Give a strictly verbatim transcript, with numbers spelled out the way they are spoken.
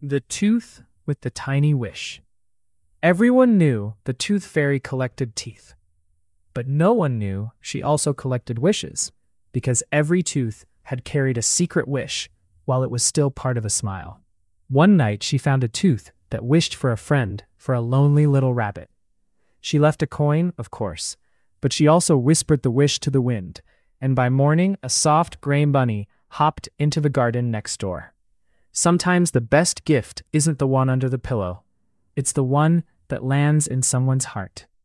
The Tooth with the Tiny Wish. Everyone knew the Tooth Fairy collected teeth, but no one knew she also collected wishes, because every tooth had carried a secret wish while it was still part of a smile. One night she found a tooth that wished for a friend for a lonely little rabbit. She left a coin, of course, but she also whispered the wish to the wind, and by morning a soft gray bunny hopped into the garden next door. Sometimes the best gift isn't the one under the pillow. It's the one that lands in someone's heart.